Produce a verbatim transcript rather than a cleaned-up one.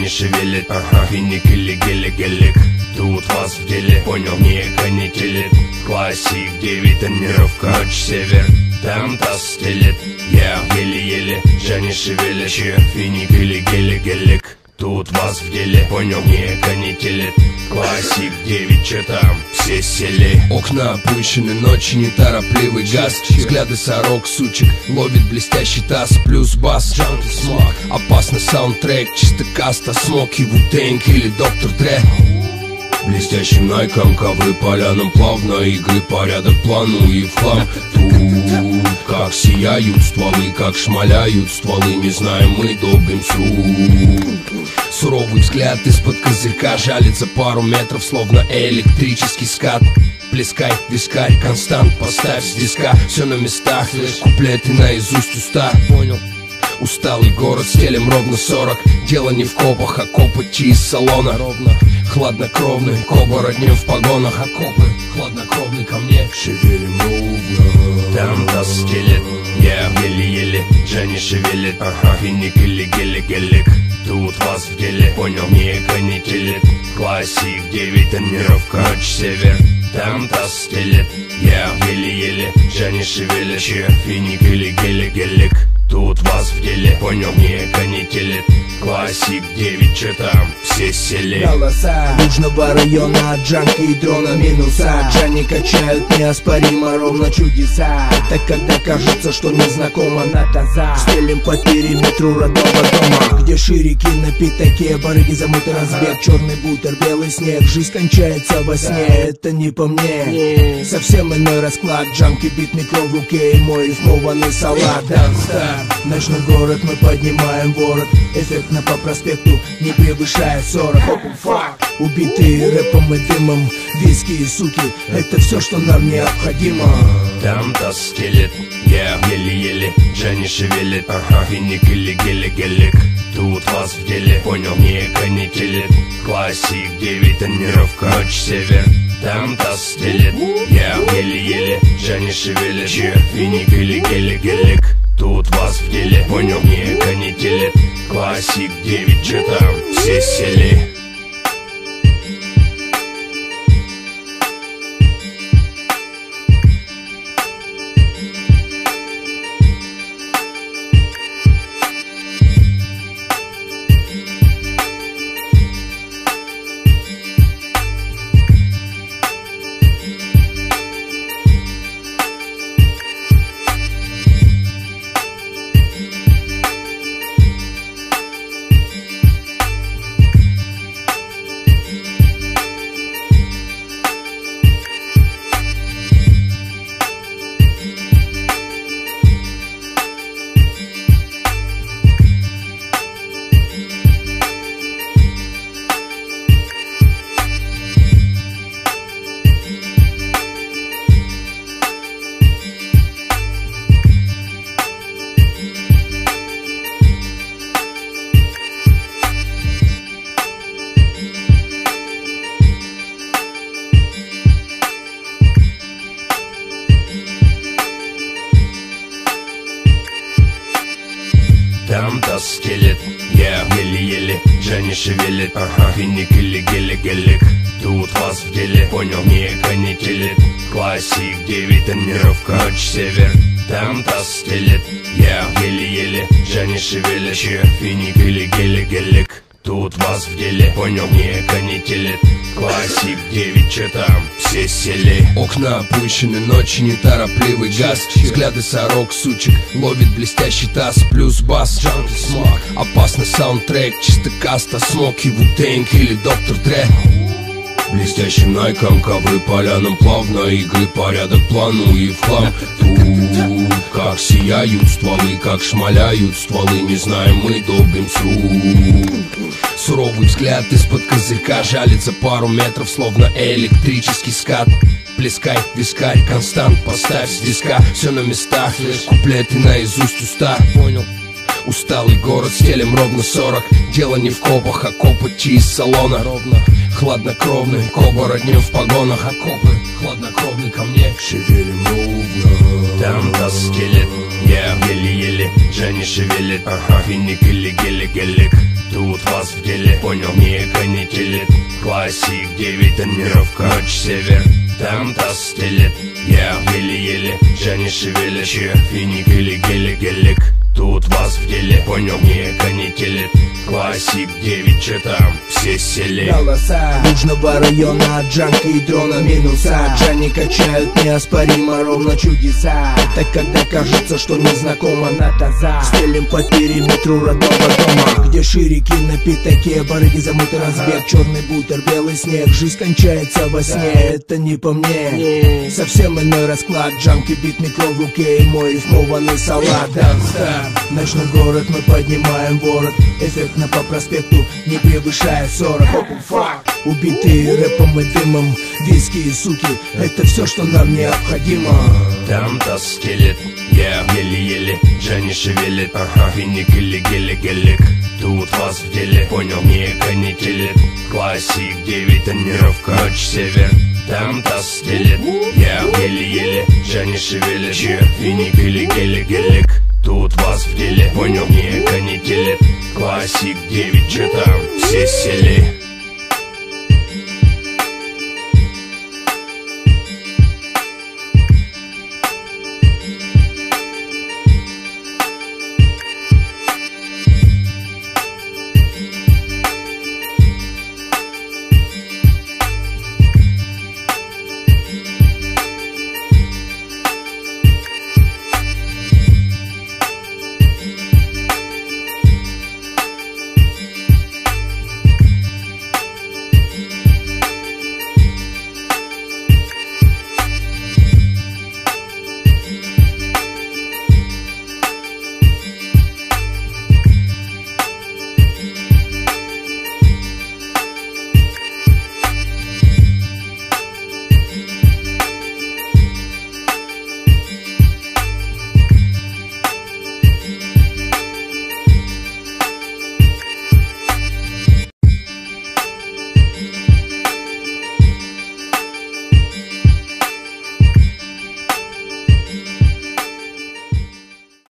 не шевелит. Ага, финик или гелик-гелик, тут вас в деле, понял, не канителит. Классик, девять, тонировка, ночь, север, там таз стелет. Я еле-еле, же не шевелит. Че, финик или гелик-гелик, тут вас в деле, понял, не канителит. Классик, девять, че там, все сели. Окна опущены, ночи, неторопливый газ. Взгляды сорок, сучек, ловит блестящий таз. Плюс бас, джанки, смог. Опасный саундтрек, чисто каста, смоки, вутенг или доктор Дре. Блестящим найком, ковры полянам плавно. Игры, порядок, плану и в хлам. Тут как сияют стволы, как шмаляют стволы. Не знаем мы, долбим с рук. Суровый взгляд из-под козырька жалится пару метров, словно электрический скат. Плескай, вискарь, констант, поставь с диска. Все на местах, куплеты наизусть уста. Понял? Усталый город, стелем ровно сорок. Дело не в копах, а копоти из салона. Ровно, хладнокровный, к оборотням в погонах. Окопы, хладнокровный ко мне, шевелим ровно. Там таз стелет, я еле-еле, же не шевелит. Ага, финик или гелик-гелик, тут вас в деле, понял, не канителит. Классик, девять, тонировка, ночь, север, там таз стелет. Я еле-еле, же не шевелит. Че, финик или гелик-гелик, тут вас в деле, понял, не канителит. Классик, девять, че там, все сели. Голоса Южного района, джанки и дрона минуса. Джани качают неоспоримо ровно чудеса. Это когда кажется, что незнакомо на таза. Стелим по периметру родного дома, где ширики на пятаке, барыги замыты разбег. Черный бутер, белый снег, жизнь кончается во сне. Это не по мне, совсем иной расклад. Джанки, бит, микро в руке и мой рифмованный салат. Данстар, ночной город, мы поднимаем ворот. Эффектно по проспекту, не превышая сорок. Убитые рэпом и дымом, виски и суки, это все, что нам необходимо. Там таз стелет, я еле-еле, же не шевелит. Ага, финик или гелик-гелик, тут вас в деле, понял, не канителит. Классик, девять, тонировка, ночь, север, там таз стелет. Я еле-еле, же не шевелит. Че, финик или гелик-гелик, тут вас в деле, понял, не канителит. Классик, девять, че там, все сели. Там таз стелет, я еле-еле, же не шевелит. Ага, финик или гелик-гелик, тут вас в деле, понял, не канителит. Классик, девять, тонировка, ночь, север, там таз стелет. Я еле-еле, же не шевелит. Че, финик или гелик-гелик, тут вас в деле, понял, не канителит. Классик, девять, че там, все сели. Окна опущены, ночи, неторопливый газ. Взгляды сорок, сучек, ловит блестящий таз. Плюс бас, джанки, смог. Опасный саундтрек, чисто каста, смоки, вутенг или доктор Дре. Блестящим найком, ковры полянам плавно. Игры, порядок, плану и в хлам. Тут как сияют стволы, как шмаляют стволы. Не знаем мы, долбим с рук. Суровый взгляд из-под козырька жалится пару метров, словно электрический скат. Плескай, вискарь, констант, поставь с диска. Все на местах, куплеты наизусть уста. Понял? Усталый город, стелем ровно сорок. Дело не в копах, а копоти из салона. Ровно, хладнокровный, к оборотням в погонах. Окопы, хладнокровный ко мне, шевелим ровно. Там таз стелет, я еле-еле, же не шевелит. Ага, финик или гелик-гелик, тут вас в деле. деле, понял, не канителит. Классик девять, тонировка, ночь север. Там таз стелет, я еле-еле, Джани шевелит. Че, финик или гелик-гелик, тут вас в деле, понял, не канителит. Классик девять, че там, все сели. Голоса Южного района, джанки и дрона минуса. Джани качают неоспоримо ровно чудеса. Это когда кажется, что незнакомо на таза. Стелим по периметру родного дома, где ширики на пятаке, барыги замыты разбег. Черный бутер, белый снег, жизнь кончается во сне. Это не по мне, совсем иной расклад. Джанки, бит, микро в руке и мой рифмованный салат. Ночной город, мы поднимаем ворот. Эффектно по проспекту, не превышая сорок. Убитые рэпом и дымом, виски и суки, это все, что нам необходимо. Там таз стелет, я еле-еле, Джани шевелит. Ага, финик или гелик-гелик, тут вас в деле, понял, не канителит. Классик девять, тонировка, ночь север. Там таз стелет, я еле-еле, Джани шевелит. Че, финик или гелик-гелик, тут вас в деле, понял, не канителит. Классик девять, че там, все сели.